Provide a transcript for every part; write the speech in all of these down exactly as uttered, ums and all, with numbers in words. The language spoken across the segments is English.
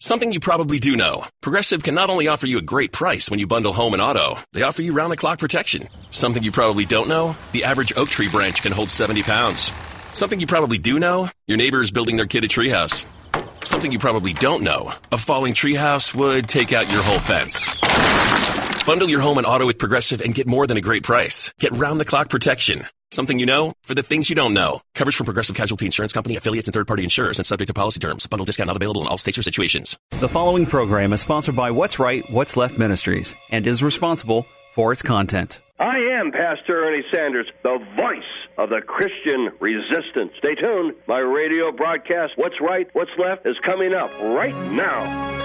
Something you probably do know. Progressive can not only offer you a great price when you bundle home and auto, they offer you round-the-clock protection. Something you probably don't know, the average oak tree branch can hold seventy pounds. Something you probably do know, your neighbor is building their kid a treehouse. Something you probably don't know, a falling treehouse would take out your whole fence. Bundle your home and auto with Progressive and get more than a great price. Get round-the-clock protection. Something you know for the things you don't know. Coverage from Progressive Casualty Insurance Company, affiliates, and third-party insurers and subject to policy terms. Bundle discount not available in all states or situations. The following program is sponsored by What's Right, What's Left Ministries and is responsible for its content. I am Pastor Ernie Sanders, the voice of the Christian resistance. Stay tuned. My radio broadcast, What's Right, What's Left, is coming up right now.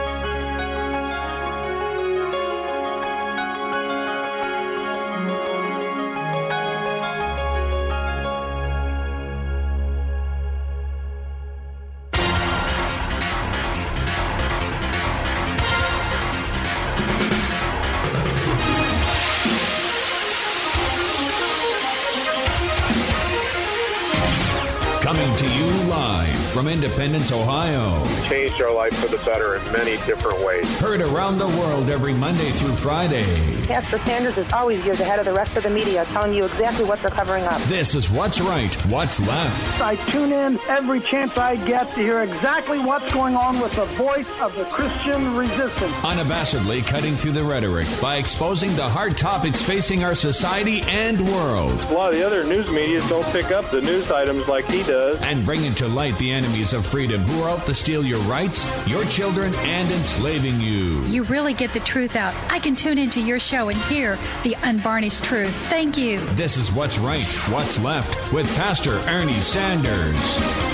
Coming to you live from Independence, Ohio. Changed our life for the better in many different ways. Heard around the world every Monday through Friday. Pastor Sanders is always years ahead of the rest of the media, telling you exactly what they're covering up. This is What's Right, What's Left. I tune in every chance I get to hear exactly what's going on with the voice of the Christian resistance. Unabashedly cutting through the rhetoric by exposing the hard topics facing our society and world. A lot of the other news media don't pick up the news items like he does. And bringing to light the enemies of freedom who are out to steal your rights, your children, and enslaving you. You really get the truth out. I can tune into your show and hear the unvarnished truth. Thank you. This is What's Right, What's Left with Pastor Ernie Sanders.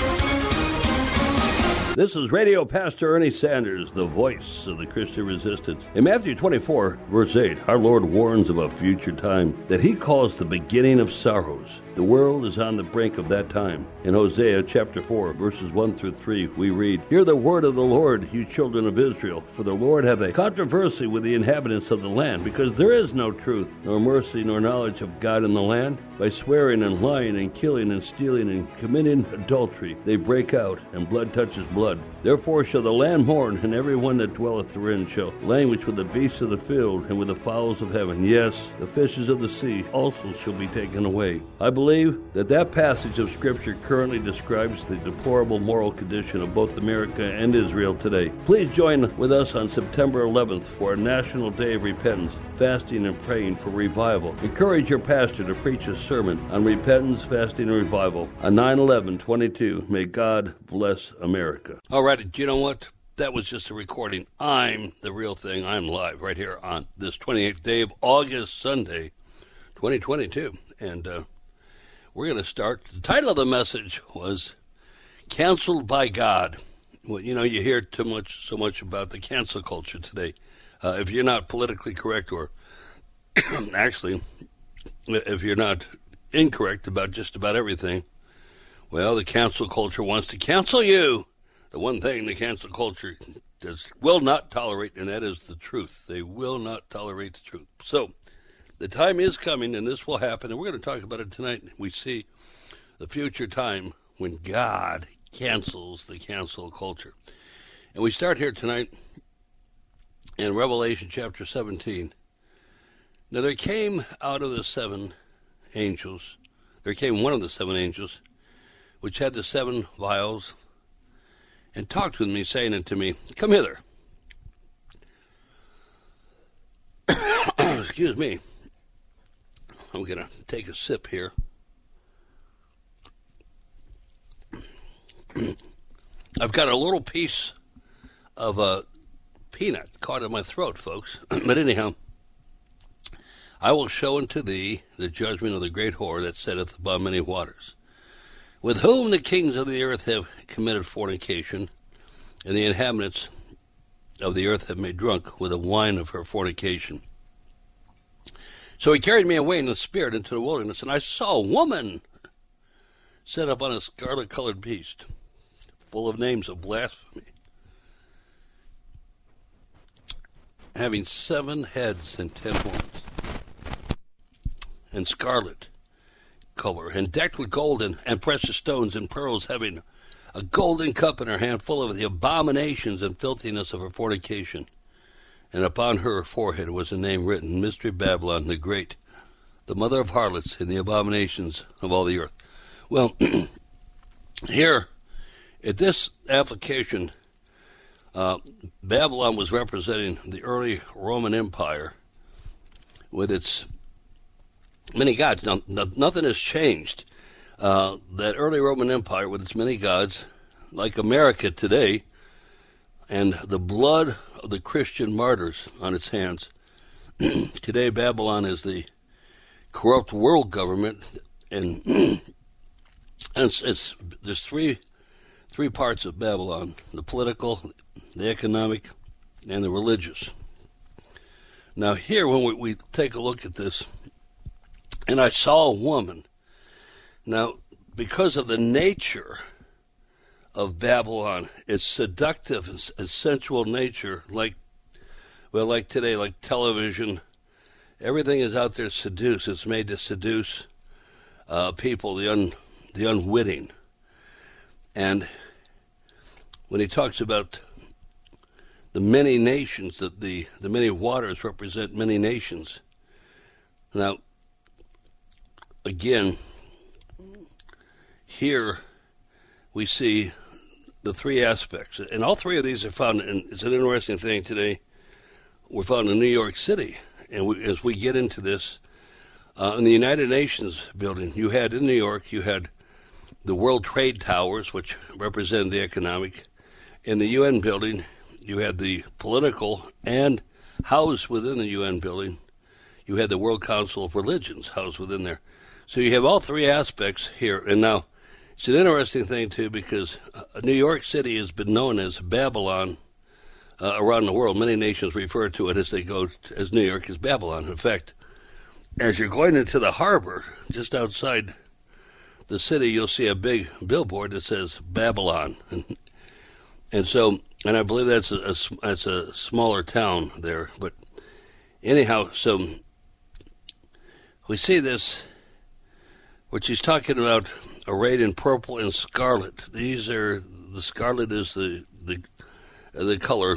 This is Radio Pastor Ernie Sanders, the voice of the Christian resistance. In Matthew twenty-four, verse eight, our Lord warns of a future time that he calls the beginning of sorrows. The world is on the brink of that time. In Hosea chapter four, verses one through three, we read, Hear the word of the Lord, you children of Israel, for the Lord hath a controversy with the inhabitants of the land, because there is no truth, nor mercy, nor knowledge of God in the land. By swearing and lying and killing and stealing and committing adultery, they break out, and blood touches blood. Therefore shall the land mourn, and every one that dwelleth therein shall languish with the beasts of the field and with the fowls of heaven. Yes, the fishes of the sea also shall be taken away. I believe that that passage of Scripture currently describes the deplorable moral condition of both America and Israel today. Please join with us on September eleventh for a National Day of Repentance, fasting and praying for revival. Encourage your pastor to preach a sermon on repentance, fasting, and revival on nine eleven twenty-two. May God bless America. All right, do you know what? That was just a recording. I'm the real thing. I'm live right here on this twenty-eighth day of August, Sunday, twenty twenty-two. And uh, we're going to start. The title of the message was Canceled by God. Well, you know, you hear too much, so much about the cancel culture today. Uh, if you're not politically correct, or actually, if you're not incorrect about just about everything, well, the cancel culture wants to cancel you. The one thing the cancel culture does, will not tolerate, and that is the truth. They will not tolerate the truth. So the time is coming, and this will happen, and we're going to talk about it tonight. We see the future time when God cancels the cancel culture. And we start here tonight in Revelation chapter seventeen. Now there came out of the seven angels, there came one of the seven angels, which had the seven vials, and talked with me, saying unto me, Come hither. Excuse me. I'm going to take a sip here. I've got a little piece of a peanut caught in my throat, folks. But anyhow, I will show unto thee the judgment of the great whore that sitteth above many waters, with whom the kings of the earth have committed fornication, and the inhabitants of the earth have made drunk with the wine of her fornication. So he carried me away in the spirit into the wilderness, and I saw a woman set up on a scarlet-colored beast, full of names of blasphemy, having seven heads and ten horns, and scarlet color, and decked with gold and, and precious stones and pearls, having a golden cup in her hand full of the abominations and filthiness of her fornication. And upon her forehead was a name written, Mystery Babylon the Great, the mother of harlots and the abominations of all the earth. Well, here, at this application, uh, Babylon was representing the early Roman Empire with its many gods. Now, no, nothing has changed. Uh, that early Roman Empire with its many gods, like America today, and the blood of the Christian martyrs on its hands. Today, Babylon is the corrupt world government, and, and it's, it's there's three three parts of Babylon: the political, the economic, and the religious. Now, here, when we, we take a look at this, and I saw a woman. Now, because of the nature of Babylon, its seductive and sensual nature, like, well, like today, like television, everything is out there to seduce. It's made to seduce uh, people, the un, the unwitting. And when he talks about the many nations, that the, the many waters represent many nations. Now, again, here we see the three aspects, and all three of these are found, and it's an interesting thing today, we're found in New York City, and we, as we get into this, uh, in the United Nations building, you had, in New York, you had the World Trade Towers, which represent the economic. In the U N building, you had the political, and housed within the U N building, you had the World Council of Religions housed within there. So you have all three aspects here, and now, it's an interesting thing, too, because uh, New York City has been known as Babylon uh, around the world. Many nations refer to it as they go to, as New York as Babylon. In fact, as you're going into the harbor, just outside the city, you'll see a big billboard that says Babylon. And, and so, and I believe that's a, a, that's a smaller town there. But anyhow, so we see this, which he's talking about, arrayed in purple and scarlet. These are, the scarlet is the the the color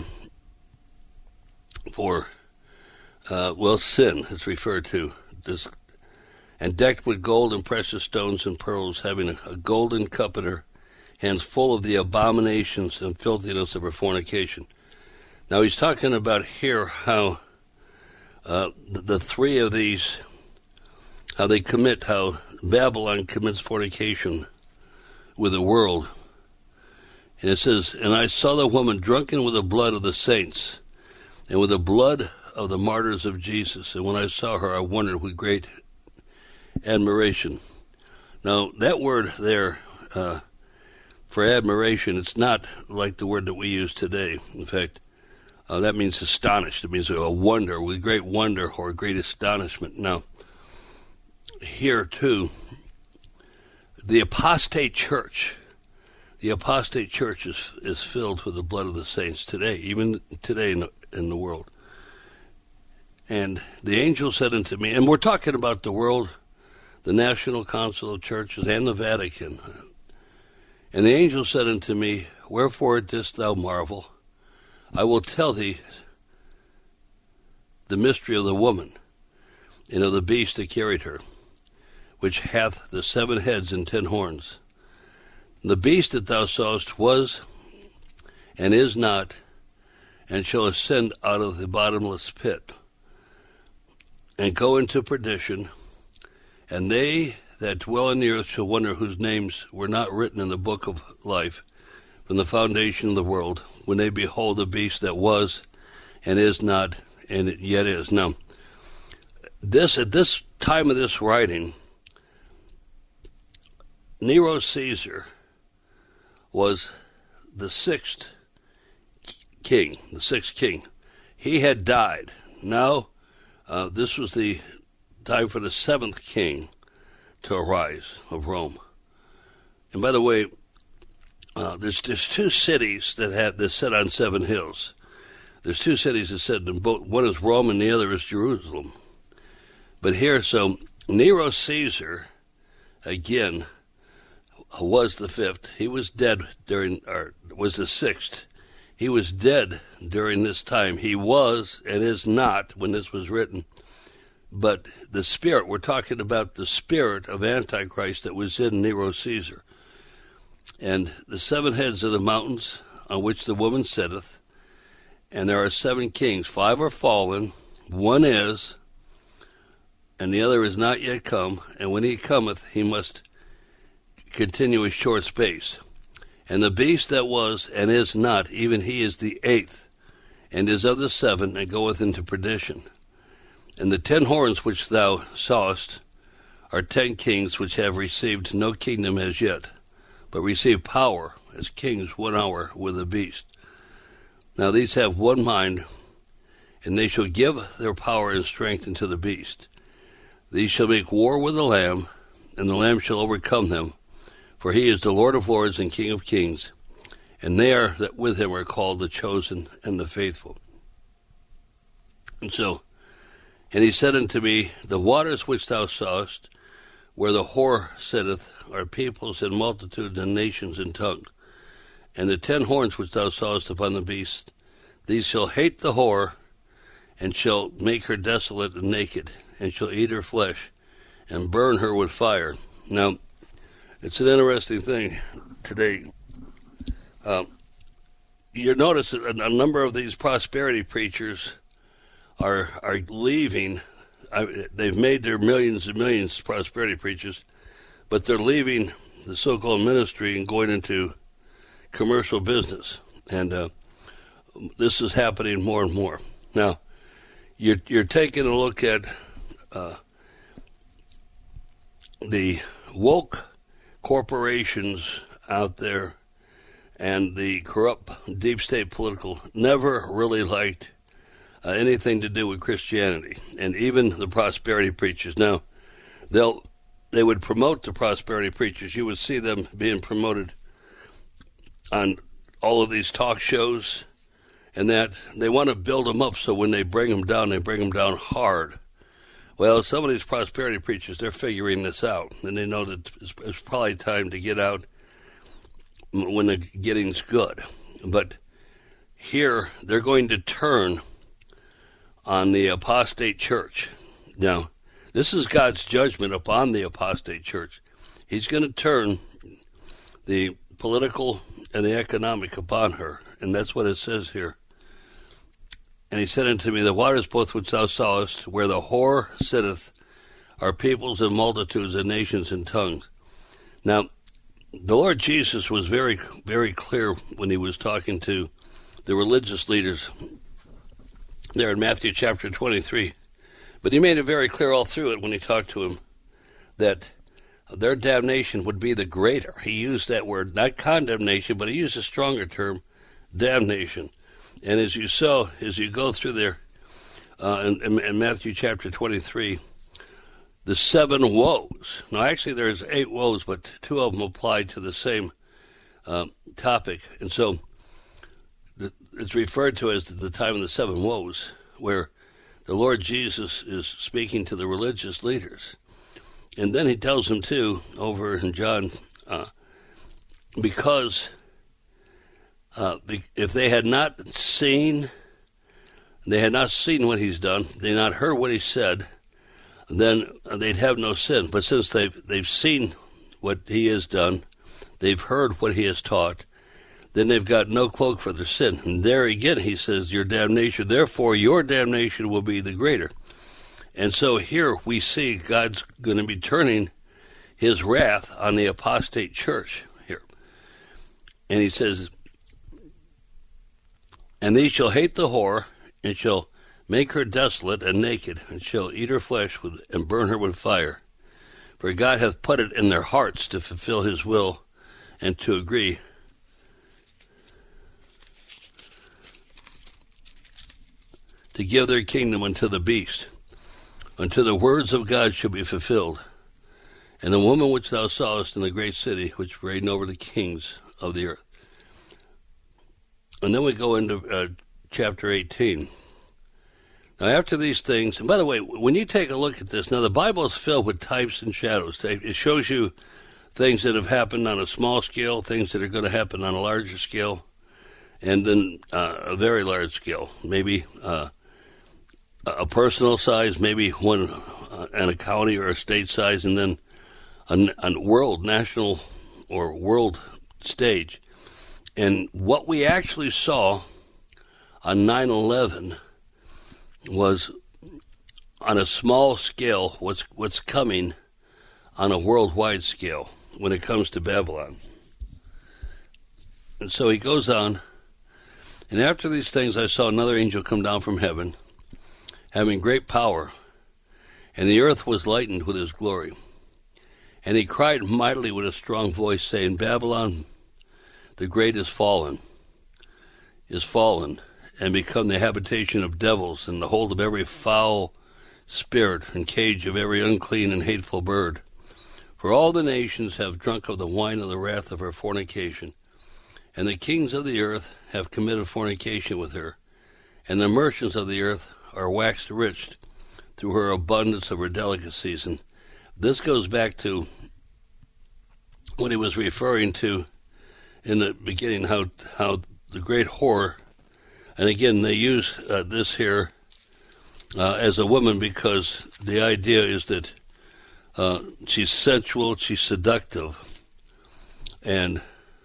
for, uh, well, sin, it's referred to. This, and decked with gold and precious stones and pearls, having a, a golden cup in her hands full of the abominations and filthiness of her fornication. Now he's talking about here how uh, the, the three of these, how they commit, how Babylon commits fornication with the world. And it says, and I saw the woman drunken with the blood of the saints and with the blood of the martyrs of Jesus. And when I saw her, I wondered with great admiration. Now, that word there uh, for admiration, it's not like the word that we use today. In fact, uh, that means astonished. It means a wonder, with great wonder or great astonishment. Now, here too, the apostate church, the apostate church is is filled with the blood of the saints today, even today in the, in the world. And the angel said unto me, and we're talking about the world, the National Council of Churches, and the Vatican. And the angel said unto me, wherefore didst thou marvel? I will tell thee the mystery of the woman, and of the beast that carried her, which hath the seven heads and ten horns. The beast that thou sawest was, and is not, and shall ascend out of the bottomless pit, and go into perdition, and they that dwell in the earth shall wonder whose names were not written in the book of life from the foundation of the world, when they behold the beast that was, and is not, and it yet is. Now, this at this time of this writing, Nero Caesar was the sixth king, the sixth king. He had died. Now, uh, this was the time for the seventh king to arise of Rome. And by the way, uh, there's there's two cities that have that sit on seven hills. There's two cities that sit in both. One is Rome and the other is Jerusalem. But here, so Nero Caesar, again, was the fifth. He was dead during, or was the sixth. He was dead during this time. He was and is not when this was written. But the spirit, we're talking about the spirit of Antichrist that was in Nero Caesar. And the seven heads of the mountains on which the woman sitteth, and there are seven kings. Five are fallen, one is, and the other is not yet come. And when he cometh, he must continue a short space. And the beast that was and is not, even he is the eighth, and is of the seven, and goeth into perdition. And the ten horns which thou sawest are ten kings which have received no kingdom as yet, but receive power as kings one hour with the beast. Now these have one mind, and they shall give their power and strength unto the beast. These shall make war with the Lamb, and the Lamb shall overcome them, for he is the Lord of lords and King of kings, and they are that with him are called the chosen and the faithful. And so, and he said unto me, the waters which thou sawest, where the whore sitteth, are peoples and multitudes and nations and tongues. And the ten horns which thou sawest upon the beast, these shall hate the whore, and shall make her desolate and naked, and shall eat her flesh, and burn her with fire. Now, it's an interesting thing today. Um, you notice that a number of these prosperity preachers are are leaving. I, they've made their millions and millions, prosperity preachers, but they're leaving the so-called ministry and going into commercial business. And uh, this is happening more and more. Now, you're, you're taking a look at uh, the woke corporations out there, and the corrupt deep state political never really liked uh, anything to do with Christianity, and even the prosperity preachers. Now, they'll they would promote the prosperity preachers. You would see them being promoted on all of these talk shows, and that they want to build them up so when they bring them down, they bring them down hard. Well, some of these prosperity preachers, they're figuring this out, and they know that it's, it's probably time to get out when the getting's good. But here, they're going to turn on the apostate church. Now, this is God's judgment upon the apostate church. He's going to turn the political and the economic upon her, and that's what it says here. And he said unto me, the waters both which thou sawest, where the whore sitteth, are peoples and multitudes and nations and tongues. Now, the Lord Jesus was very, very clear when he was talking to the religious leaders there in Matthew chapter twenty-three. But he made it very clear all through it when he talked to him that their damnation would be the greater. He used that word, not condemnation, but he used a stronger term, damnation. And as you saw, as you go through there uh, in, in, in Matthew chapter twenty-three, the seven woes. Now, actually, there's eight woes, but two of them apply to the same uh, topic. And so the, it's referred to as the time of the seven woes, where the Lord Jesus is speaking to the religious leaders. And then he tells them, too, over in John, uh, because... Uh, if they had not seen, they had not seen what he's done, they had not heard what he said, then they'd have no sin. But since they've they've seen what he has done, they've heard what he has taught, then they've got no cloak for their sin. And there again, he says, your damnation, therefore your damnation will be the greater. And so here we see God's going to be turning his wrath on the apostate church here. And he says, and these shall hate the whore, and shall make her desolate and naked, and shall eat her flesh with, and burn her with fire. For God hath put it in their hearts to fulfill his will, and to agree. To give their kingdom unto the beast, until the words of God shall be fulfilled. And the woman which thou sawest in the great city, which reigned over the kings of the earth. And then we go into uh, chapter eighteen. Now, after these things, and by the way, when you take a look at this, now the Bible is filled with types and shadows. It shows you things that have happened on a small scale, things that are going to happen on a larger scale, and then uh, a very large scale, maybe uh, a personal size, maybe one uh, in a county or a state size, and then a, a world, national or world stage. And what we actually saw on nine eleven was, on a small scale, what's what's coming on a worldwide scale when it comes to Babylon. And so he goes on, and after these things I saw another angel come down from heaven, having great power, and the earth was lightened with his glory. And he cried mightily with a strong voice, saying, Babylon the great is fallen, is fallen, and become the habitation of devils, and the hold of every foul spirit, and cage of every unclean and hateful bird. For all the nations have drunk of the wine of the wrath of her fornication, and the kings of the earth have committed fornication with her, and the merchants of the earth are waxed rich through her abundance of her delicacies. And this goes back to what he was referring to in the beginning, how how the great whore, and again they use uh, this here uh, as a woman because the idea is that uh, she's sensual, she's seductive, and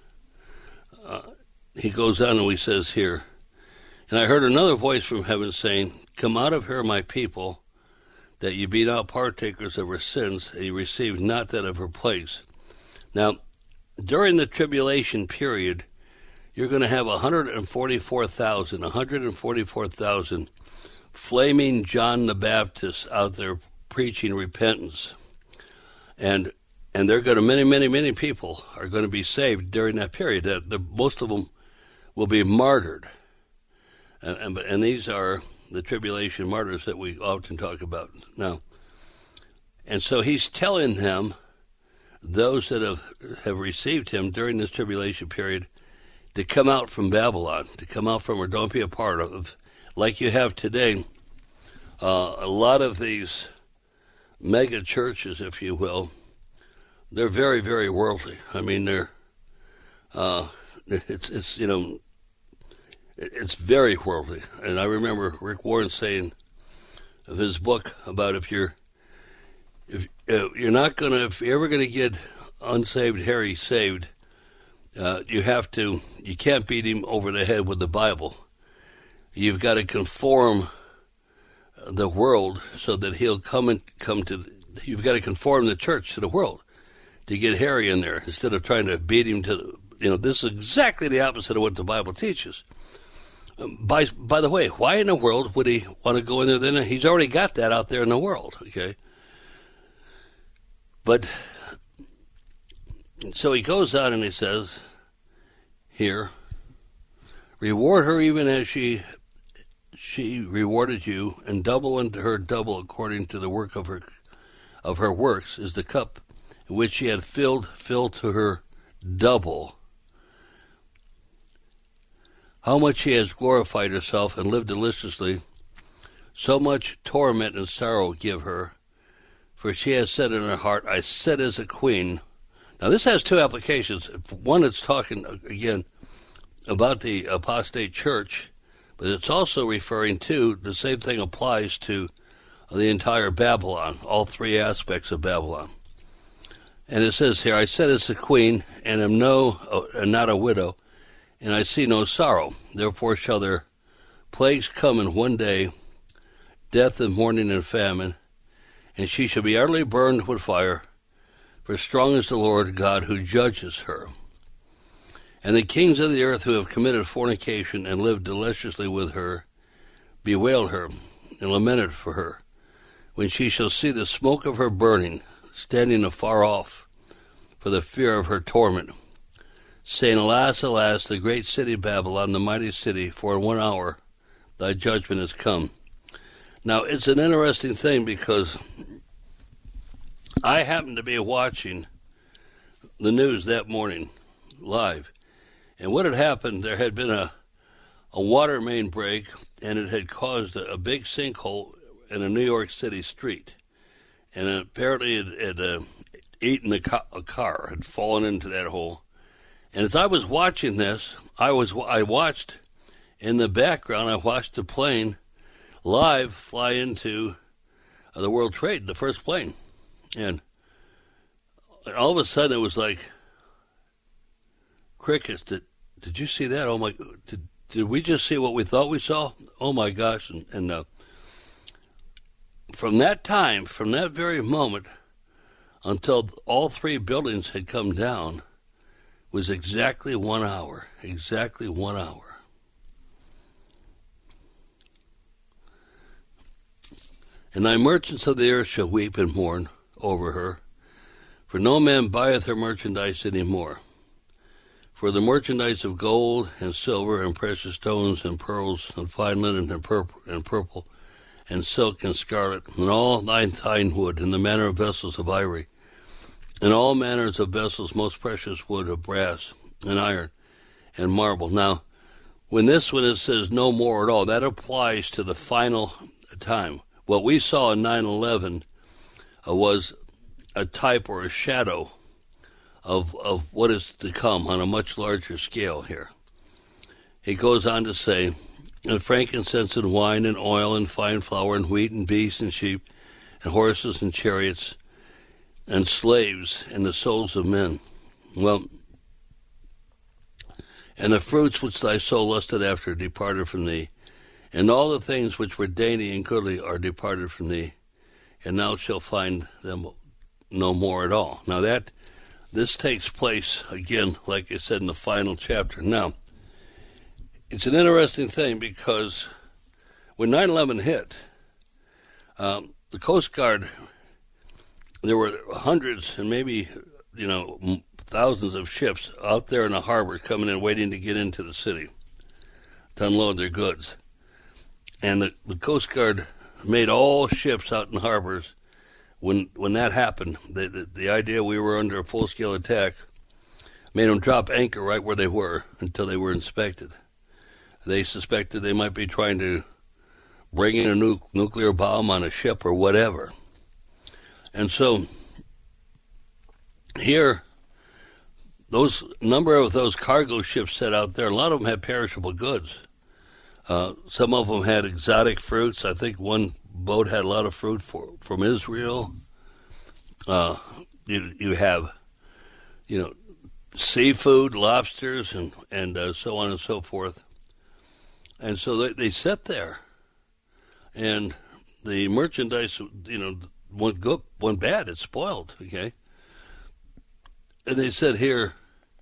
uh, he goes on and he says here, and I heard another voice from heaven saying, Come out of her, my people, that ye be not partakers of her sins, and ye receive not that of her plagues. Now, during the tribulation period, you're going to have one hundred forty-four thousand, one hundred forty-four thousand flaming John the Baptist out there preaching repentance. And and they're going to, many, many, many people are going to be saved during that period. The, the, most of them will be martyred. And, and, and these are the tribulation martyrs that we often talk about now. And so he's telling them, those that have, have received him during this tribulation period, to come out from Babylon, to come out from her, don't be a part of, like you have today, uh, a lot of these mega churches, if you will, they're very, very worldly. I mean, they're, uh, it's, it's, you know, it's very worldly. And I remember Rick Warren saying of his book about if you're, if uh, you're not going to, if you're ever going to get unsaved Harry saved, uh, you have to, you can't beat him over the head with the Bible. You've got to conform the world so that he'll come and come to, you've got to conform the church to the world to get Harry in there instead of trying to beat him to, you know, this is exactly the opposite of what the Bible teaches. Um, by, by the way, why in the world would he want to go in there then? He's already got that out there in the world, okay? But, so he goes on and he says here, reward her even as she she rewarded you, and double unto her double according to the work of her of her works is the cup in which she had filled, filled to her double. How much she has glorified herself and lived deliciously, so much torment and sorrow give her. For she has said in her heart, I sit as a queen. Now this has two applications. One, it's talking, again, about the apostate church, but it's also referring to, the same thing applies to the entire Babylon, all three aspects of Babylon. And it says here, I sit as a queen, and am no, and not a widow, and I see no sorrow. Therefore shall their plagues come in one day, death and mourning and famine, and she shall be utterly burned with fire, for strong is the Lord God who judges her. And the kings of the earth who have committed fornication and lived deliciously with her, bewailed her and lamented for her, when she shall see the smoke of her burning, standing afar off, for the fear of her torment, saying, Alas, alas, the great city Babylon, the mighty city, for in one hour thy judgment is come. Now, it's an interesting thing because I happened to be watching the news that morning, live, and what had happened, there had been a, a water main break, and it had caused a, a big sinkhole in a New York City street. And apparently it, it, uh, eaten a, ca- a car, had fallen into that hole. And as I was watching this, I was I watched in the background, I watched the plane live fly into uh, the World Trade, the first plane. And, and all of a sudden it was like crickets. Did, did you see that? Oh, my, did, did we just see what we thought we saw? Oh, my gosh. And, and uh, from that time, from that very moment, until all three buildings had come down, was exactly one hour. Exactly one hour. And thy merchants of the earth shall weep and mourn over her, for no man buyeth her merchandise any more. For the merchandise of gold and silver and precious stones and pearls and fine linen and purple and purple and silk and scarlet and all thine fine wood and the manner of vessels of ivory and all manners of vessels, most precious wood of brass and iron and marble. Now, when this one it says no more at all, that applies to the final time. What we saw in nine eleven uh, was a type or a shadow of of what is to come on a much larger scale here. He goes on to say, and frankincense and wine and oil and fine flour and wheat and beasts and sheep and horses and chariots and slaves and the souls of men. Well, and the fruits which thy soul lusted after departed from thee, and all the things which were dainty and goodly are departed from thee, and thou shalt find them no more at all. Now that, this takes place, again, like I said, in the final chapter. Now, it's an interesting thing because when nine eleven hit, um, the Coast Guard, there were hundreds and maybe, you know, thousands of ships out there in the harbor coming in, waiting to get into the city to unload their goods. And the, the Coast Guard made all ships out in harbors. When when that happened, the, the, the idea we were under a full-scale attack made them drop anchor right where they were until they were inspected. They suspected they might be trying to bring in a nu- nuclear bomb on a ship or whatever. And so here, those number of those cargo ships set out there, a lot of them had perishable goods. Uh, some of them had exotic fruits. I think one boat had a lot of fruit for, from Israel. Uh, you you have, you know, seafood, lobsters, and and uh, so on and so forth. And so they they sat there, and the merchandise, you know, went good, went bad. It spoiled. Okay. And they said here,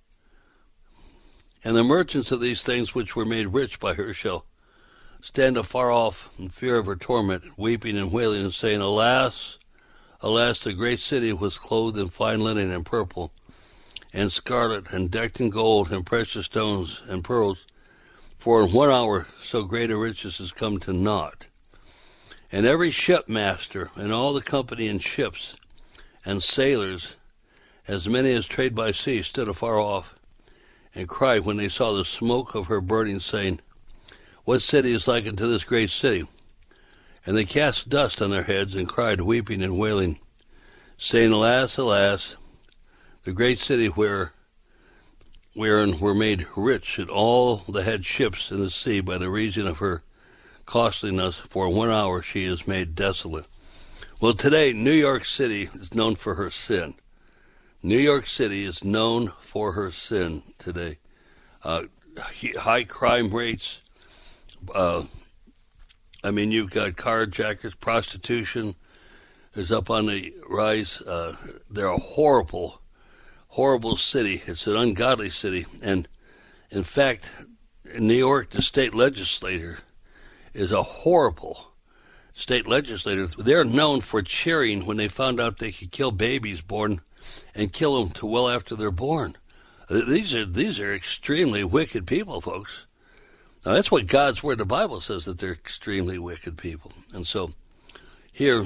and the merchants of these things which were made rich by her shall stand afar off in fear of her torment, weeping and wailing, and saying, Alas, alas, the great city was clothed in fine linen and purple, and scarlet, and decked in gold, and precious stones, and pearls. For in one hour so great a riches is come to naught. And every shipmaster, and all the company in ships, and sailors, as many as trade by sea, stood afar off, and cried when they saw the smoke of her burning, saying, What city is like unto this great city? And they cast dust on their heads, and cried, weeping and wailing, saying, Alas, alas, the great city where wherein were made rich and all the head ships in the sea by the reason of her costliness, for one hour she is made desolate. Well, today, New York City is known for her sin. New York City is known for her sin today. Uh, high crime rates. Uh, I mean, you've got carjackers, prostitution is up on the rise. Uh, they're a horrible, horrible city. It's an ungodly city. And, in fact, in New York, the state legislature is a horrible state legislator. They're known for cheering when they found out they could kill babies born and kill them to well after they're born. These are these are extremely wicked people, folks. Now, that's what God's Word, the Bible says, that they're extremely wicked people. And so here,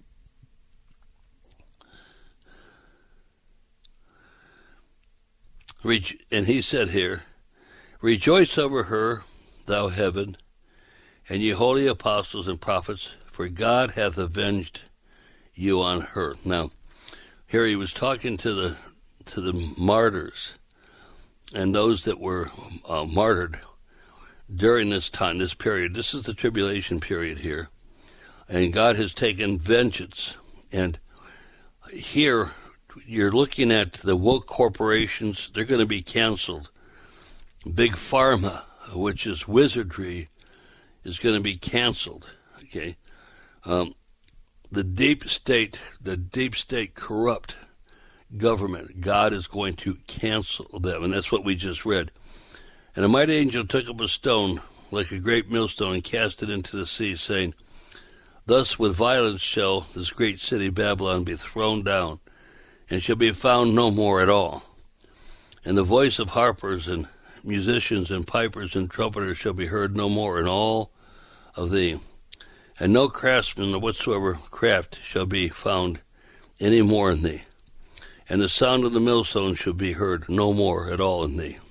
and he said here, Rejoice over her, thou heaven, and ye holy apostles and prophets, for God hath avenged you on her. Now, here he was talking to the to the martyrs and those that were uh, martyred during this time, this period. This is the tribulation period here. And God has taken vengeance. And here you're looking at the woke corporations. They're going to be canceled. Big Pharma, which is wizardry, is going to be canceled. Okay, um, the deep state, the deep state corrupt government, God is going to cancel them, and that's what we just read. And a mighty angel took up a stone like a great millstone and cast it into the sea, saying, "Thus with violence shall this great city Babylon be thrown down, and shall be found no more at all. And the voice of harpers and musicians and pipers and trumpeters shall be heard no more in all of thee. And no craftsman of whatsoever craft shall be found any more in thee. And the sound of the millstone shall be heard no more at all in thee.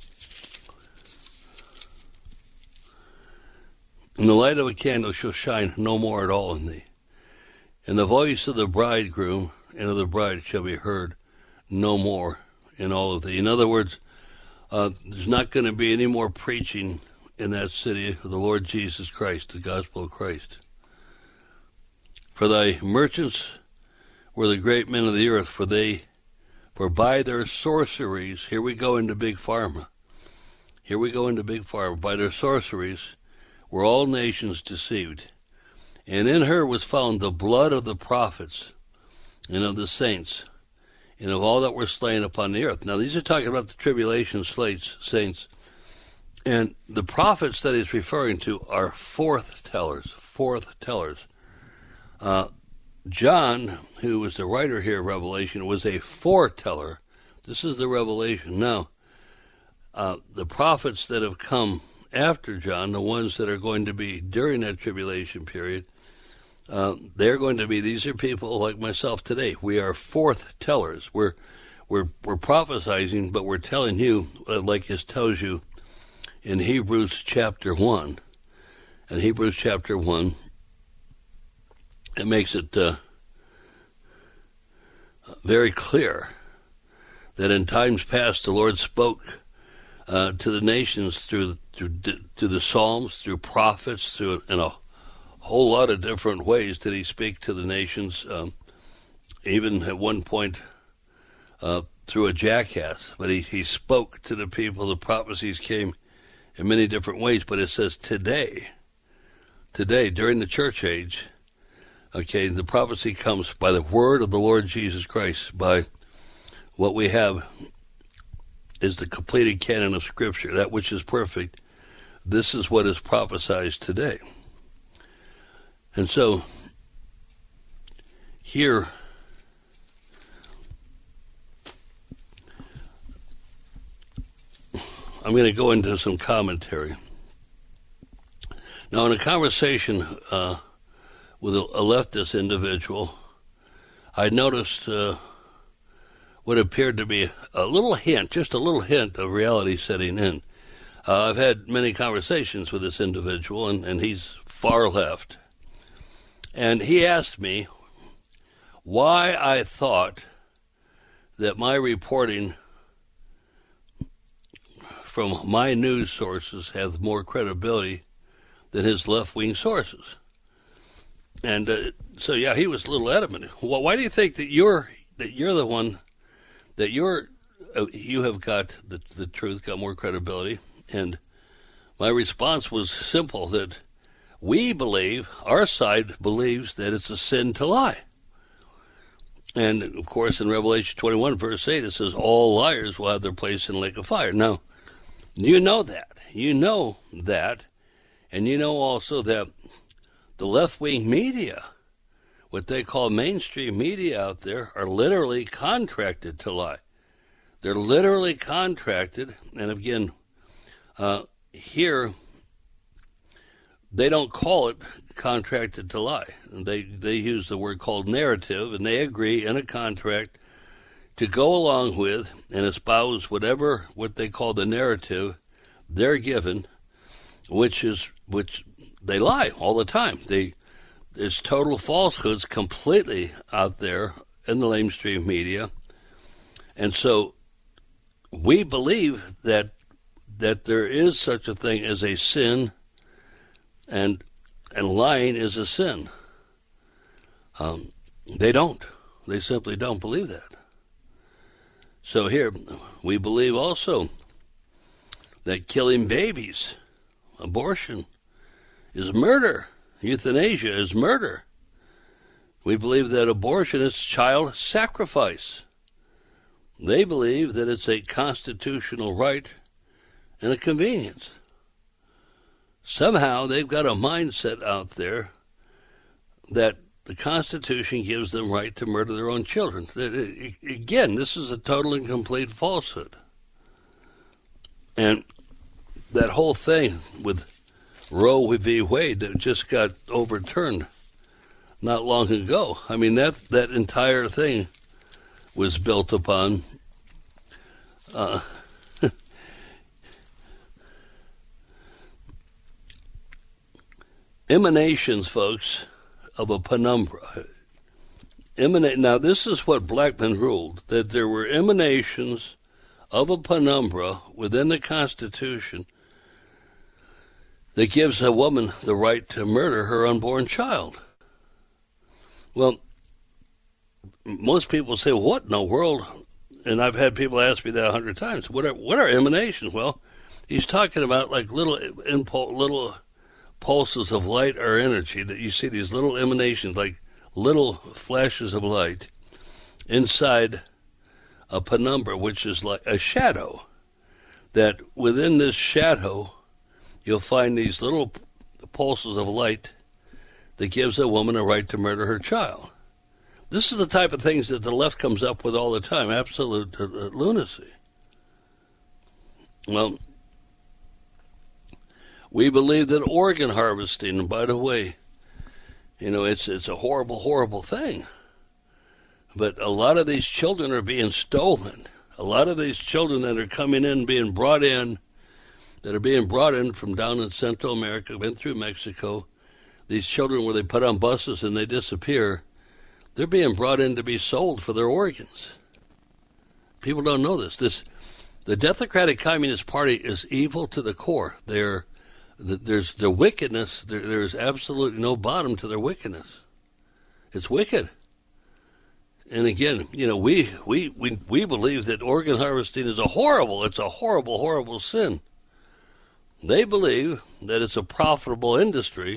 And the light of a candle shall shine no more at all in thee. And the voice of the bridegroom and of the bride shall be heard no more in all of thee." In other words, uh, there's not going to be any more preaching in that city of the Lord Jesus Christ, the gospel of Christ. "For thy merchants were the great men of the earth, for they, for by their sorceries," here we go into Big Pharma, here we go into Big Pharma, "by their sorceries were all nations deceived. And in her was found the blood of the prophets and of the saints, and of all that were slain upon the earth." Now, these are talking about the tribulation slates, saints. And the prophets that he's referring to are forth tellers, forth tellers. Uh, John, who was the writer here of Revelation, was a foreteller. This is the revelation. Now, uh, the prophets that have come after John, the ones that are going to be during that tribulation period, uh, they're going to be, these are people like myself today. We are forth tellers. We're, we're, we're prophesizing, but we're telling you, uh, like it tells you in Hebrews chapter one. In Hebrews chapter one, it makes it uh, very clear that in times past the Lord spoke uh, to the nations through, through through the Psalms, through prophets, through in a whole lot of different ways did he speak to the nations, um, even at one point uh, through a jackass. But he, he spoke to the people. The prophecies came in many different ways, but it says today, today, during the church age, okay, the prophecy comes by the word of the Lord Jesus Christ, by what we have is the completed canon of Scripture, that which is perfect. This is what is prophesied today. And so, here, I'm going to go into some commentary. Now, in a conversation uh, with a, a leftist individual, I noticed uh, what appeared to be a little hint, just a little hint of reality setting in. Uh, I've had many conversations with this individual, and, and he's far left. And he asked me why I thought that my reporting from my news sources has more credibility than his left-wing sources. And uh, so, yeah, he was a little adamant. Well, why do you think that you're that you're the one that you're uh, you have got the the truth, got more credibility? And my response was simple: that we believe, our side believes, that it's a sin to lie. And of course, in Revelation twenty-one, verse eight, it says, "All liars will have their place in the lake of fire." Now, you know that. You know that. And you know also that the left-wing media, what they call mainstream media out there, are literally contracted to lie. They're literally contracted. And again, uh, here, they don't call it contracted to lie. They, they use the word called narrative, and they agree in a contract to go along with and espouse whatever, what they call the narrative they're given, which is, which they lie all the time. They, there's total falsehoods completely out there in the mainstream media. And so we believe that that there is such a thing as a sin, and and lying is a sin. Um, they don't. They simply don't believe that. So here, we believe also that killing babies, abortion, is murder. Euthanasia is murder. We believe that abortion is child sacrifice. They believe that it's a constitutional right and a convenience. Somehow they've got a mindset out there that the Constitution gives them right to murder their own children. Again, this is a total and complete falsehood. And that whole thing with Roe v. Wade that just got overturned not long ago, I mean, that, that entire thing was built upon uh, emanations, folks, of a penumbra. Emanate, now, this is what Blackmun ruled, that there were emanations of a penumbra within the Constitution that gives a woman the right to murder her unborn child. Well, most people say, what in the world? And I've had people ask me that a hundred times. What are what are emanations? Well, he's talking about like little impulse, little pulses of light or energy that you see, these little emanations, like little flashes of light inside a penumbra, which is like a shadow. That within this shadow, you'll find these little pulses of light that gives a woman a right to murder her child. This is the type of things that the left comes up with all the time, absolute uh, lunacy. Well, we believe that organ harvesting, and by the way, you know, it's it's a horrible, horrible thing. But a lot of these children are being stolen. A lot of these children that are coming in, being brought in, that are being brought in from down in Central America, went through Mexico, these children where they put on buses and they disappear, they're being brought in to be sold for their organs. People don't know this. This, the Democratic Communist Party is evil to the core. They're, there's the wickedness. There, there's absolutely no bottom to their wickedness. It's wicked. And again, you know, we, we, we, we believe that organ harvesting is a horrible, it's a horrible, horrible sin. They believe that it's a profitable industry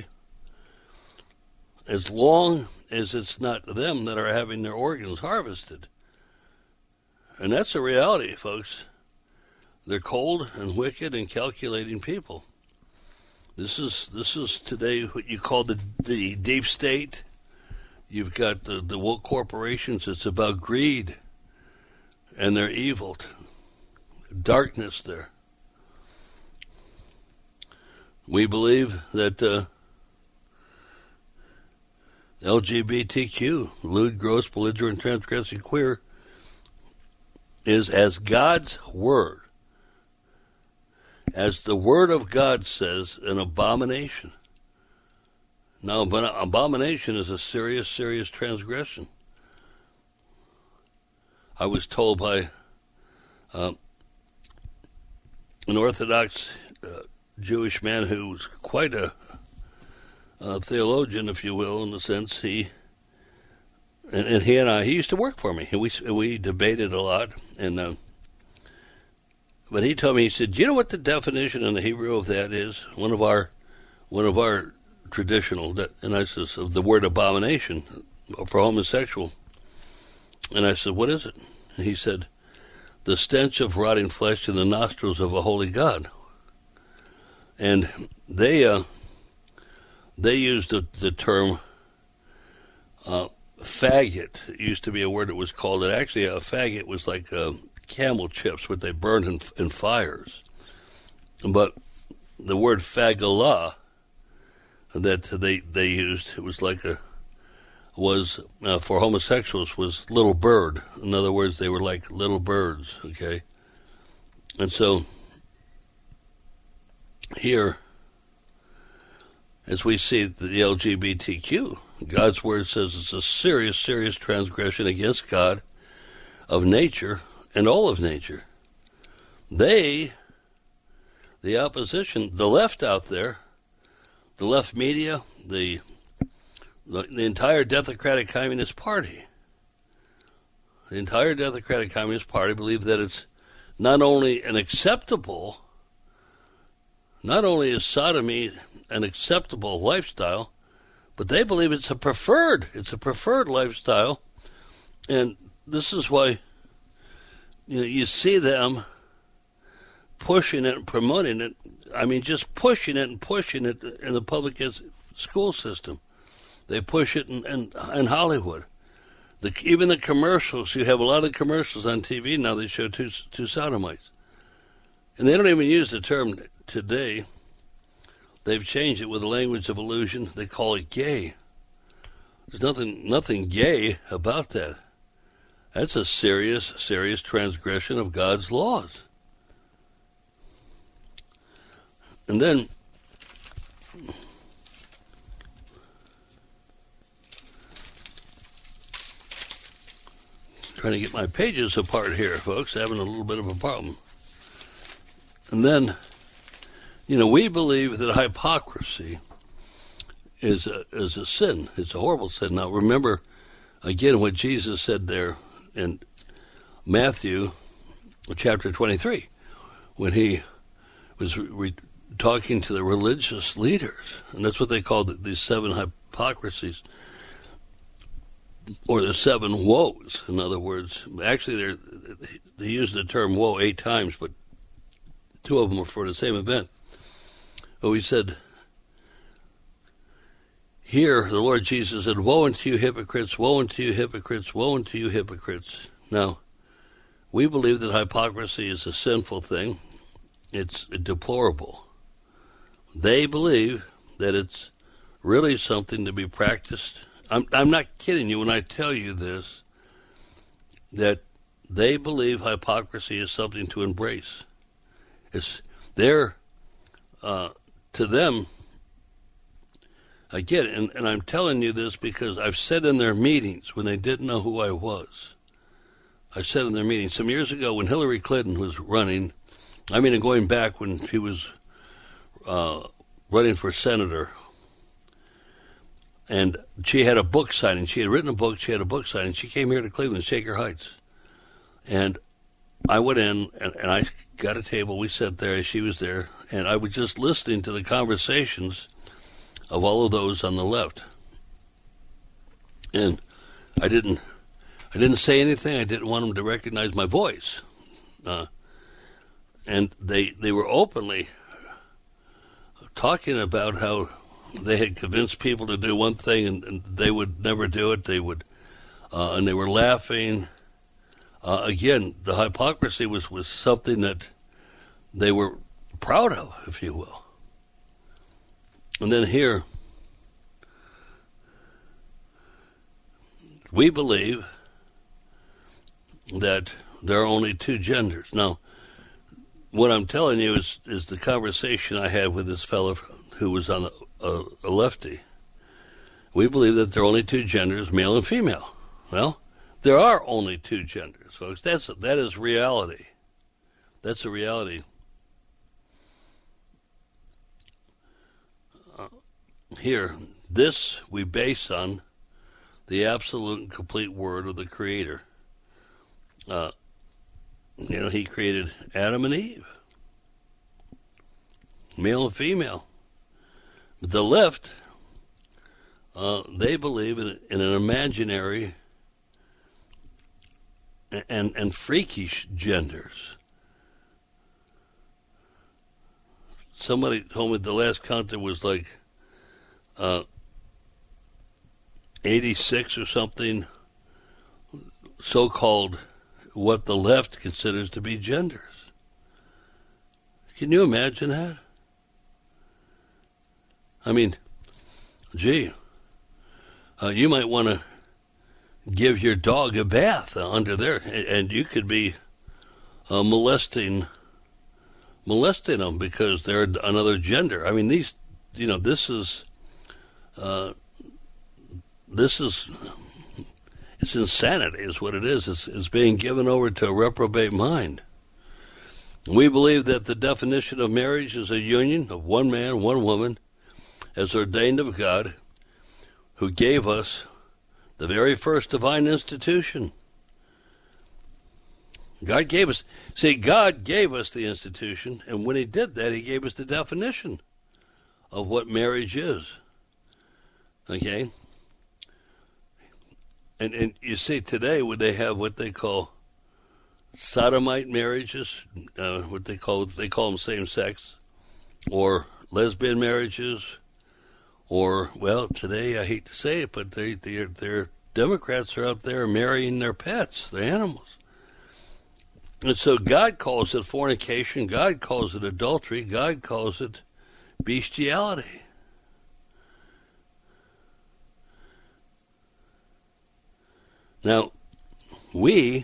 as long as it's not them that are having their organs harvested. And that's a reality, folks. They're cold and wicked and calculating people. This is this is today what you call the, the deep state. You've got the, the woke corporations. It's about greed, and they're evil. Darkness there. We believe that uh, L G B T Q, lewd, gross, belligerent, transgressing, queer, is as God's word, as the word of God says, an abomination. Now, but abomination is a serious, serious transgression. I was told by uh, an Orthodox uh, Jewish man who was quite a Uh, theologian, if you will, in the sense he and, and he and I, he used to work for me, and we we debated a lot. And uh, but he told me, he said, "Do you know what the definition in the Hebrew of that is? One of our one of our traditional, de- and I said, of the word abomination for homosexual." And I said, "What is it?" And he said, "The stench of rotting flesh in the nostrils of a holy God." And they. Uh, They used the, the term uh, faggot. It used to be a word that was called it. Actually, a faggot was like uh, camel chips, what they burned in, in fires. But the word fagolah that they they used, it was like a was uh, for homosexuals was little bird. In other words, they were like little birds. Okay, and so here, as we see the L G B T Q God's Word says it's a serious, serious transgression against God, of nature, and all of nature. They, the opposition, the left out there, the left media, the the, the entire Democratic Communist Party, the entire Democratic Communist Party believe that it's not only an acceptable, not only is sodomy an acceptable lifestyle, but they believe it's a preferred, it's a preferred lifestyle. And this is why, you know, you see them pushing it and promoting it. I mean, just pushing it and pushing it in the public school system. They push it in, in, in Hollywood. The, even the commercials, you have a lot of commercials on T V now, they show two, two sodomites. And they don't even use the term today. They've changed it with the language of illusion. They call it gay. There's nothing nothing gay about that. That's a serious, serious transgression of God's laws. And then, trying to get my pages apart here, folks, having a little bit of a problem. And then, you know, we believe that hypocrisy is a, is a sin. It's a horrible sin. Now, remember, again, what Jesus said there in Matthew chapter twenty-three, when he was re- talking to the religious leaders, and that's what they called these seven hypocrisies, or the seven woes. In other words, actually, they they use the term woe eight times, but two of them are for the same event. But we said, here, the Lord Jesus said, woe unto you hypocrites, woe unto you hypocrites, woe unto you hypocrites. Now, we believe that hypocrisy is a sinful thing. It's deplorable. They believe that it's really something to be practiced. I'm, I'm not kidding you when I tell you this, that they believe hypocrisy is something to embrace. It's they're, uh, to them, again, and, and I'm telling you this because I've said in their meetings when they didn't know who I was, I said in their meetings some years ago when Hillary Clinton was running, I mean, going back when she was uh, running for senator, and she had a book signing. She had written a book. She had a book signing. She came here to Cleveland, Shaker Heights. And I went in, and, and I got a table. We sat there. She was there. And I was just listening to the conversations of all of those on the left. And I didn't I didn't say anything. I didn't want them to recognize my voice. Uh, and they they were openly talking about how they had convinced people to do one thing and, and they would never do it. They would, uh, and they were laughing. Uh, again, the hypocrisy was, was something that they were proud of, if you will. And then here, we believe that there are only two genders. Now, what I'm telling you is, is the conversation I had with this fellow who was on the, a, a lefty. We believe that there are only two genders, male and female. Well, there are only two genders, folks. That's that is reality. That's a reality. Uh, here, this we base on the absolute and complete word of the Creator. Uh, you know, He created Adam and Eve, male and female. But the left, uh, they believe in, in an imaginary and and freakish genders. Somebody told me the last count there was like uh, eighty-six or something, so-called what the left considers to be genders. Can you imagine that? I mean, gee, uh, you might want to give your dog a bath uh, under there, and, and you could be uh, molesting molesting them because they're another gender. I mean, these, you know, this is uh, this is, it's insanity is what it is. It's, it's being given over to a reprobate mind. We believe that the definition of marriage is a union of one man, one woman, as ordained of God, who gave us the very first divine institution. God gave us, see, God gave us the institution, and when he did that, he gave us the definition of what marriage is. Okay? And and you see, today, when they have what they call sodomite marriages, uh, what they call, they call them same-sex, or lesbian marriages, or, well, today, I hate to say it, but they, they're, they're Democrats are out there marrying their pets, their animals. And so God calls it fornication, God calls it adultery, God calls it bestiality. Now, we,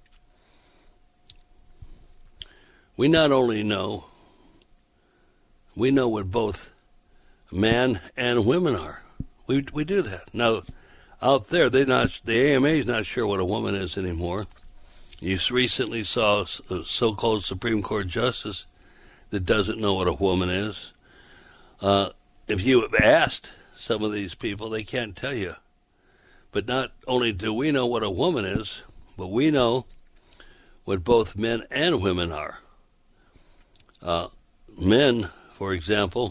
we not only know, we know what both men and women are. We we do that. Now, out there, they not the A M A is not sure what a woman is anymore. You recently saw a so-called Supreme Court justice that doesn't know what a woman is. Uh, if you have asked some of these people, they can't tell you. But not only do we know what a woman is, but we know what both men and women are. Uh, men, for example,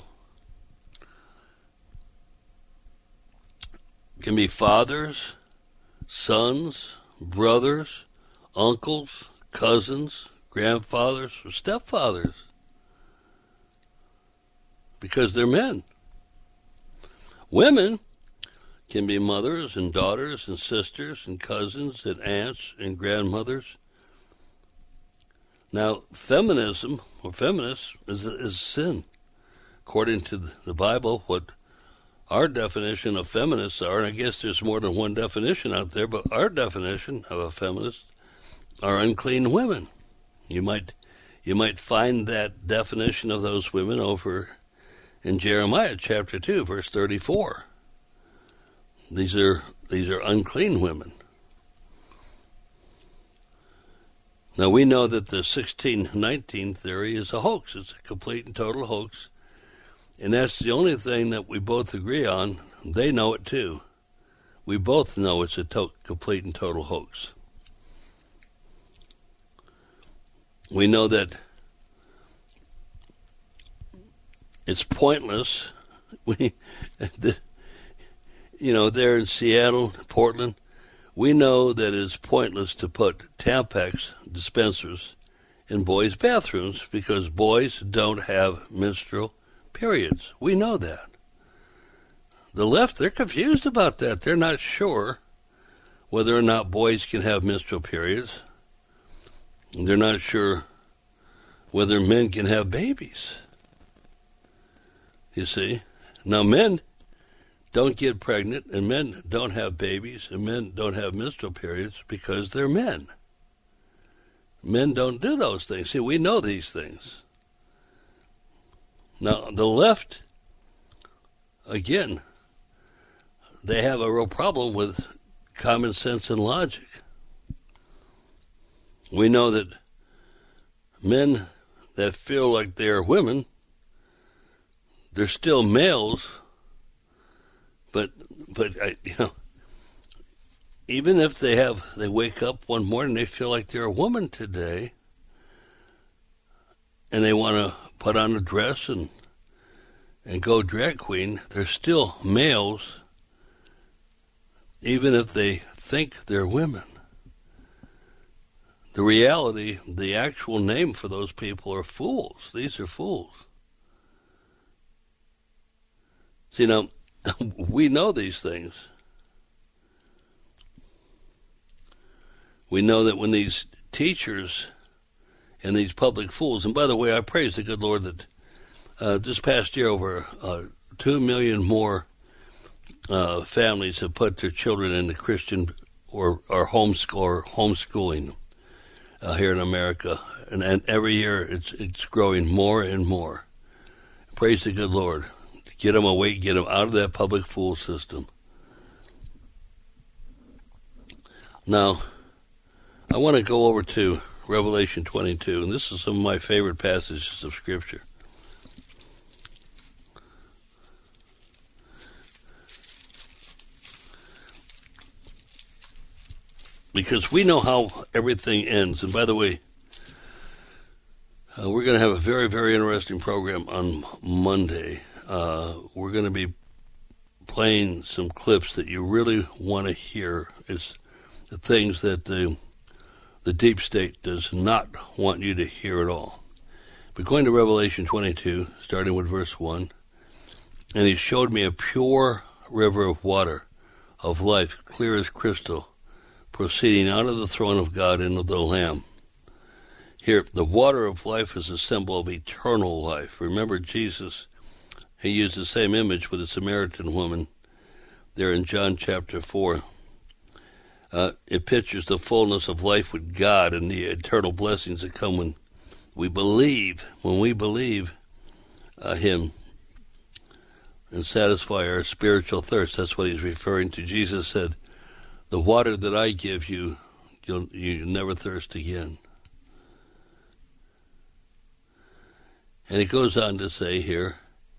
can be fathers, sons, brothers, uncles, cousins, grandfathers, or stepfathers, because they're men. Women can be mothers and daughters and sisters and cousins and aunts and grandmothers. Now, feminism or feminists is is sin. According to the Bible, what our definition of feminists are, and I guess there's more than one definition out there, but our definition of a feminist are unclean women. You might you might find that definition of those women over in Jeremiah chapter two, verse thirty-four. These are these are unclean women. Now we know that the sixteen nineteen theory is a hoax. It's a complete and total hoax. And that's the only thing that we both agree on. They know it too. We both know it's a to- complete and total hoax. We know that it's pointless. We, the, you know, there in Seattle, Portland, we know that it's pointless to put Tampax dispensers in boys' bathrooms because boys don't have menstrual periods. We know that. The left, they're confused about that. They're not sure whether or not boys can have menstrual periods. They're not sure whether men can have babies. You see? Now, men don't get pregnant, and men don't have babies, and men don't have menstrual periods because they're men. Men don't do those things. See, we know these things. Now, the left, again, they have a real problem with common sense and logic. We know that men that feel like they're women, they're still males, but but I, you know, even if they have, they wake up one morning, they feel like they're a woman today, and they want to put on a dress and and go drag queen, they're still males, even if they think they're women. The reality, the actual name for those people are fools. These are fools. See, now, we know these things. We know that when these teachers and these public fools, and by the way, I praise the good Lord that uh, this past year over uh, two million more uh, families have put their children into Christian or, or homeschool or homeschooling uh, here in America, and, and every year it's it's growing more and more. Praise the good Lord. Get them away, get them out of that public fool system. Now, I want to go over to Revelation twenty-two, and this is some of my favorite passages of Scripture. Because we know how everything ends. And by the way, uh, we're going to have a very, very interesting program on Monday. Uh, we're going to be playing some clips that you really want to hear. It's the things that the the deep state does not want you to hear at all. But going to Revelation twenty-two, starting with verse one, and he showed me a pure river of water of life, clear as crystal, proceeding out of the throne of God and of the Lamb. Here, the water of life is a symbol of eternal life. Remember, Jesus, he used the same image with the Samaritan woman there in John chapter four. Uh, it pictures the fullness of life with God and the eternal blessings that come when we believe, when we believe uh, him and satisfy our spiritual thirst. That's what he's referring to. Jesus said, the water that I give you, you'll, you'll never thirst again. And it goes on to say here,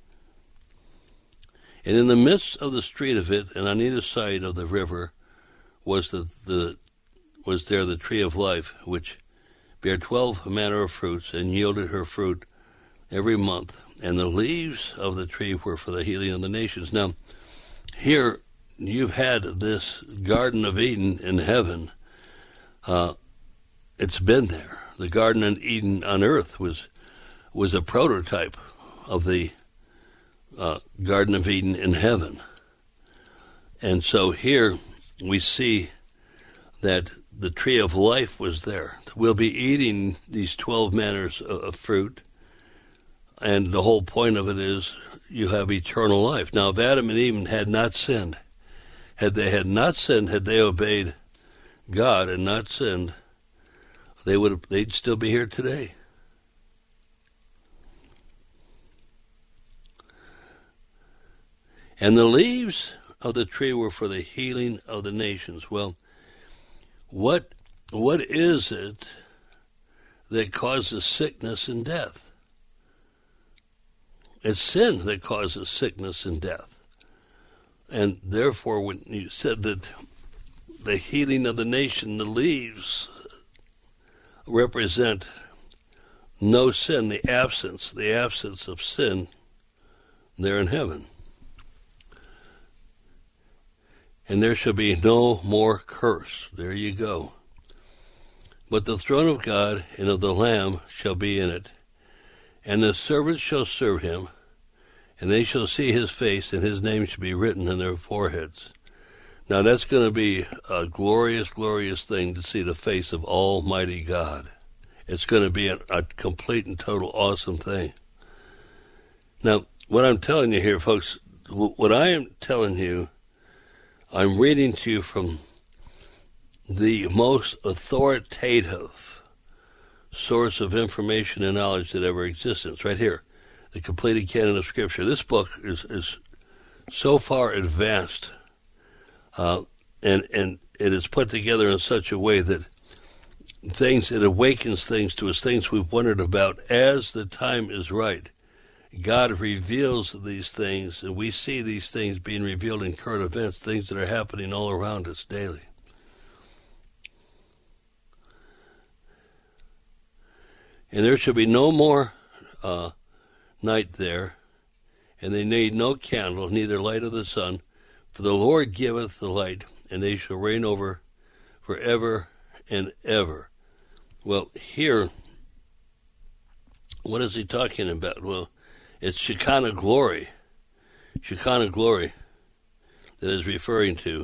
and in the midst of the street of it, and on either side of the river, was the, the was there the tree of life, which bare twelve manner of fruits, and yielded her fruit every month. And the leaves of the tree were for the healing of the nations. Now, here you've had this Garden of Eden in heaven. Uh, it's been there. The Garden of Eden on earth was was a prototype of the uh, Garden of Eden in heaven. And so here we see that the tree of life was there. We'll be eating these twelve manners of fruit, and the whole point of it is you have eternal life. Now, if Adam and Eve had not sinned, had they had not sinned, had they obeyed God and not sinned, they would have, they'd still be here today. And the leaves of the tree were for the healing of the nations. Well, what what is it that causes sickness and death? It's sin that causes sickness and death. And therefore, when you said that the healing of the nation, the leaves represent no sin, the absence, the absence of sin there in heaven. And there shall be no more curse. There you go. But the throne of God and of the Lamb shall be in it, and the servants shall serve him, and they shall see his face, and his name shall be written in their foreheads. Now that's going to be a glorious, glorious thing to see the face of Almighty God. It's going to be a, a complete and total awesome thing. Now, what I'm telling you here, folks, what I am telling you, I'm reading to you from the most authoritative source of information and knowledge that ever existed. It's right here, the completed canon of Scripture. This book is, is so far advanced, uh, and and it is put together in such a way that things, it awakens things to us, things we've wondered about as the time is right. God reveals these things, and we see these things being revealed in current events, things that are happening all around us daily. And there shall be no more uh, night there, and they need no candle, neither light of the sun, for the Lord giveth the light, and they shall reign over forever and ever. Well, here, what is he talking about? Well, it's Shekinah glory, Shekinah glory that is referring to.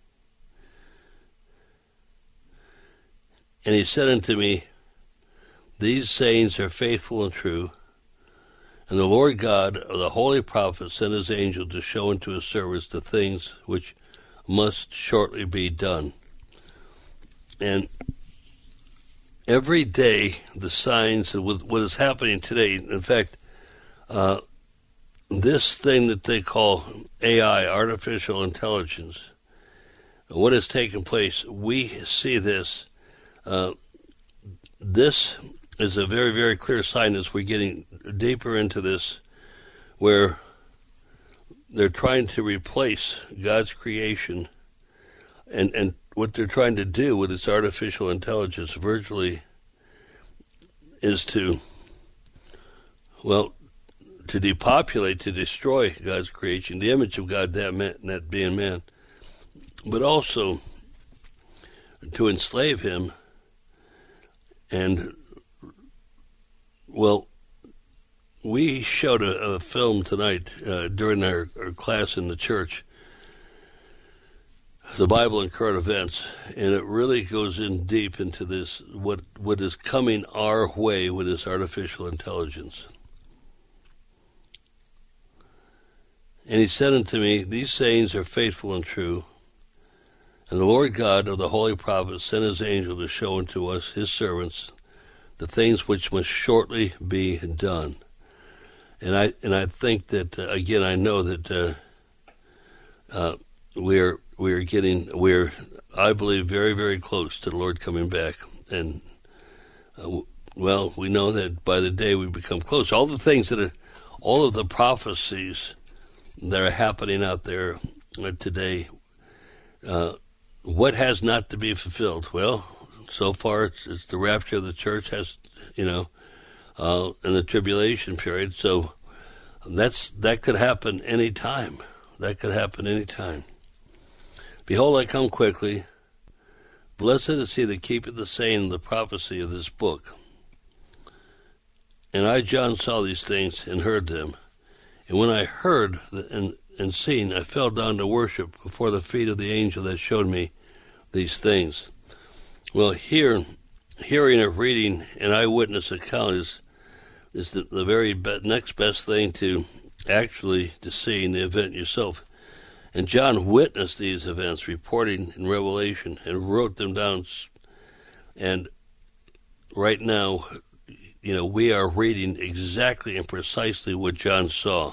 And he said unto me, these sayings are faithful and true, and the Lord God of the holy prophets sent his angel to show unto his servants the things which must shortly be done. And every day, the signs of what is happening today, in fact, Uh, this thing that they call A I, artificial intelligence, what has taken place. We see this. Uh, this is a very, very clear sign as we're getting deeper into this, where they're trying to replace God's creation, and, and what they're trying to do with this artificial intelligence virtually is to, well, to depopulate, to destroy God's creation, the image of God, that man, that being man, but also to enslave him. And, well, we showed a, a film tonight uh, during our, our class in the church, the Bible and Current Events, and it really goes in deep into this, what what is coming our way with this artificial intelligence. And he said unto me, these sayings are faithful and true, and the Lord God of the holy prophets sent his angel to show unto us, his servants, the things which must shortly be done. And I and I think that, uh, again, I know that uh, uh, we're we're getting, we're, I believe, very, very close to the Lord coming back. And, uh, well, we know that by the day we become close. All the things that are, all of the prophecies that are happening out there uh, today, uh, what has not to be fulfilled? Well, so far it's, it's the rapture of the church has, you know, uh, in the tribulation period. So that's that could happen any time. That could happen any time. Behold, I come quickly. Blessed is he that keepeth the saying of the prophecy of this book. And I, John, saw these things and heard them. And when I heard and, and seen, I fell down to worship before the feet of the angel that showed me these things. Well, here, hearing or reading an eyewitness account is is the, the very be- next best thing to actually to seeing the event yourself. And John witnessed these events, reporting in Revelation, and wrote them down. And right now, you know, we are reading exactly and precisely what John saw.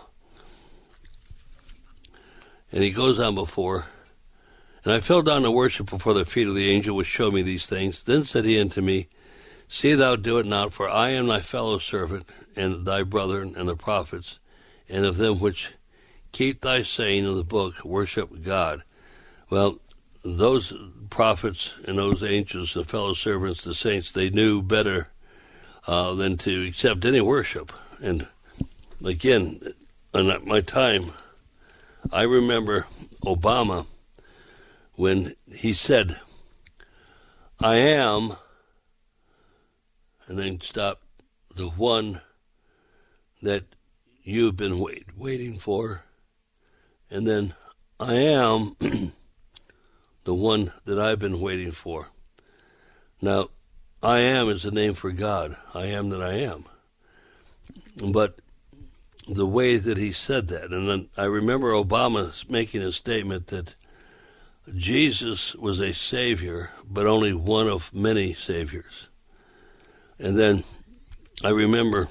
And he goes on before, and I fell down to worship before the feet of the angel which showed me these things. Then said he unto me, see thou do it not, for I am thy fellow servant, and thy brethren, and the prophets, and of them which keep thy saying of the book, worship God. Well, those prophets and those angels, the fellow servants, the saints, they knew better uh, than to accept any worship. And again, in my time, I remember Obama when he said, I am, and then stop, the one that you've been wait, waiting for. And then, I am the one that I've been waiting for. Now, I am is the name for God. I am that I am. But the way that he said that, and then I remember Obama making a statement that Jesus was a savior, but only one of many saviors. And then I remember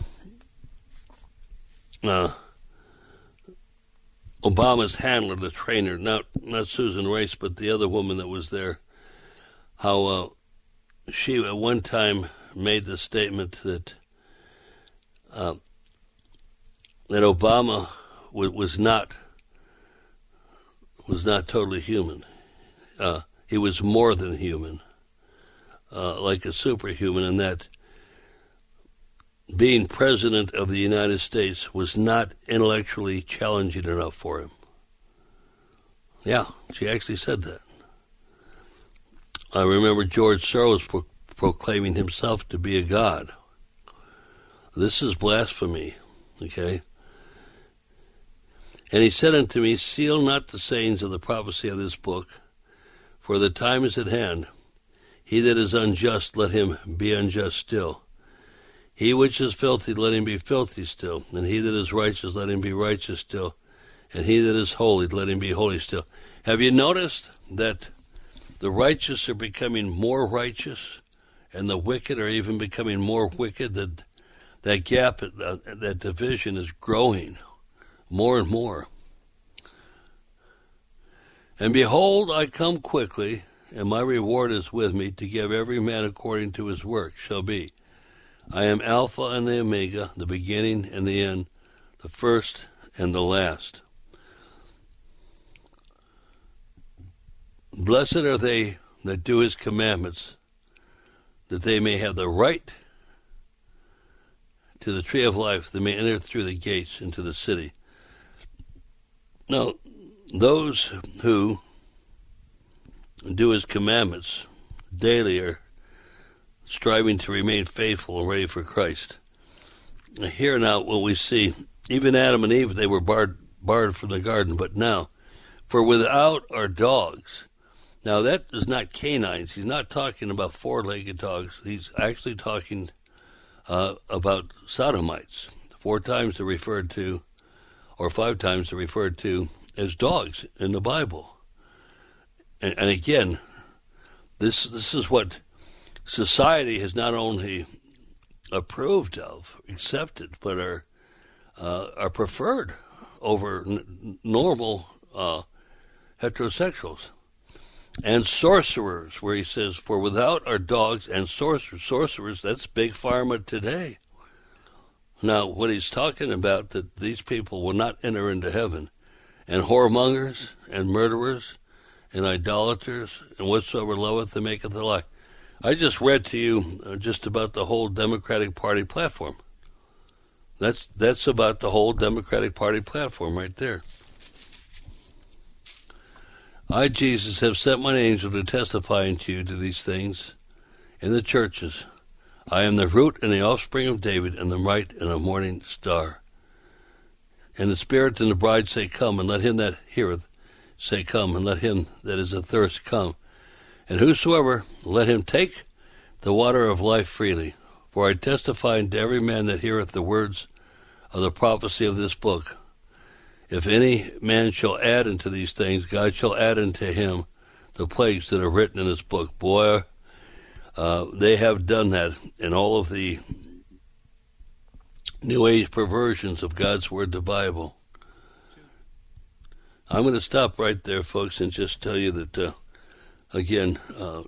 uh, Obama's handler, the trainer, not not Susan Rice, but the other woman that was there, how uh, she at one time made the statement that uh, that Obama w- was not was not totally human. Uh, he was more than human, uh, like a superhuman, in that being president of the United States was not intellectually challenging enough for him. Yeah, she actually said that. I remember George Soros pro- proclaiming himself to be a god. This is blasphemy, okay? And he said unto me, seal not the sayings of the prophecy of this book, for the time is at hand. He that is unjust, let him be unjust still. He which is filthy, let him be filthy still. And he that is righteous, let him be righteous still. And he that is holy, let him be holy still. Have you noticed that the righteous are becoming more righteous, and the wicked are even becoming more wicked? That that gap, that division is growing more and more. And behold, I come quickly, and my reward is with me, to give every man according to his work shall be. I am Alpha and the Omega, the beginning and the end, the first and the last. Blessed are they that do his commandments, that they may have the right to the tree of life, they may enter through the gates into the city. Now, those who do his commandments daily are striving to remain faithful and ready for Christ. Here now, what we see, even Adam and Eve, they were barred, barred from the garden, but now, for without are dogs. Now, that is not canines. He's not talking about four-legged dogs. He's actually talking uh, about sodomites. Four times they're referred to, or five times they're referred to as dogs in the Bible. And, and again, this this is what society has not only approved of, accepted, but are uh, are preferred over n- normal uh, heterosexuals. And sorcerers, where he says, for without are dogs and sorcerers. Sorcerers, that's big pharma today. Now, what he's talking about, that these people will not enter into heaven, and whoremongers, and murderers, and idolaters, and whatsoever loveth and maketh a lie. I just read to you uh, just about the whole Democratic Party platform. That's that's about the whole Democratic Party platform right there. I, Jesus, have sent mine angel to testify unto you to these things in the churches. I am the root and the offspring of David, and the bright and the morning star. And the Spirit and the bride say, come, and let him that heareth say, come, and let him that is athirst come. And whosoever, let him take the water of life freely. For I testify unto every man that heareth the words of the prophecy of this book. If any man shall add unto these things, God shall add unto him the plagues that are written in this book. Boy, uh, they have done that in all of the New Age perversions of God's Word, the Bible. I'm going to stop right there, folks, and just tell you that, uh, again, uh,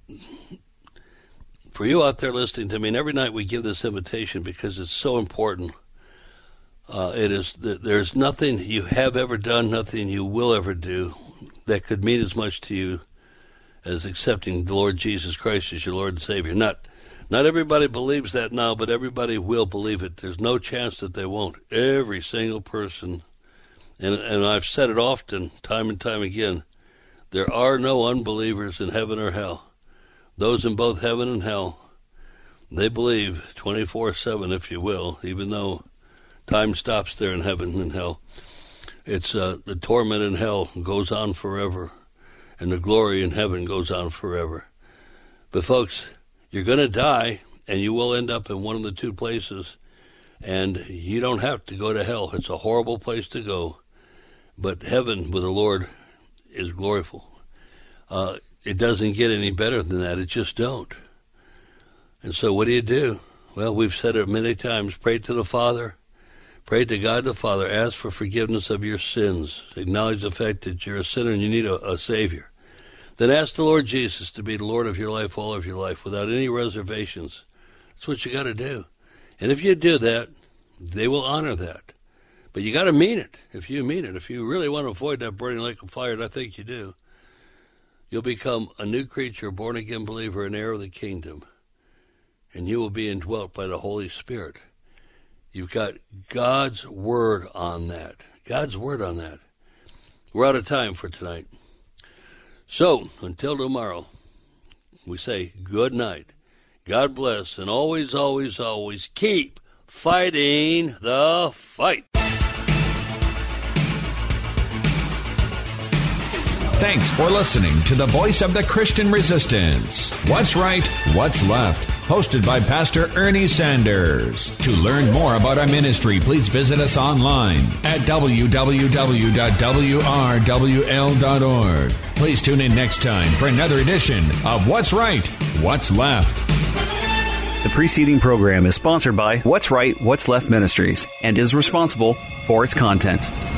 for you out there listening to me, and every night we give this invitation because it's so important. Uh, it is that there's nothing you have ever done, nothing you will ever do that could mean as much to you as accepting the Lord Jesus Christ as your Lord and Savior. Not, not everybody believes that now, but everybody will believe it. There's no chance that they won't. Every single person, and and I've said it often, time and time again, there are no unbelievers in heaven or hell. Those in both heaven and hell, they believe twenty-four seven, if you will, even though time stops there in heaven and hell. It's uh, the torment in hell goes on forever, and the glory in heaven goes on forever. But folks, you're going to die, and you will end up in one of the two places, and you don't have to go to hell. It's a horrible place to go, but heaven with the Lord is gloriful. Uh, it doesn't get any better than that. It just don't. And so what do you do? Well, we've said it many times. Pray to the Father. Pray to God the Father. Ask for forgiveness of your sins. Acknowledge the fact that you're a sinner and you need a, a Savior. Then ask the Lord Jesus to be the Lord of your life, all of your life, without any reservations. That's what you got to do. And if you do that, they will honor that. But you got to mean it. If you mean it, if you really want to avoid that burning lake of fire, and I think you do, you'll become a new creature, born-again believer, an heir of the kingdom. And you will be indwelt by the Holy Spirit. You've got God's Word on that. God's Word on that. We're out of time for tonight. So, until tomorrow, we say good night. God bless, and always, always, always keep fighting the fight. Thanks for listening to the voice of the Christian Resistance. What's right, what's left? Hosted by Pastor Ernie Sanders. To learn more about our ministry, please visit us online at w w w dot w r w l dot org. Please tune in next time for another edition of What's Right, What's Left. The preceding program is sponsored by What's Right, What's Left Ministries and is responsible for its content.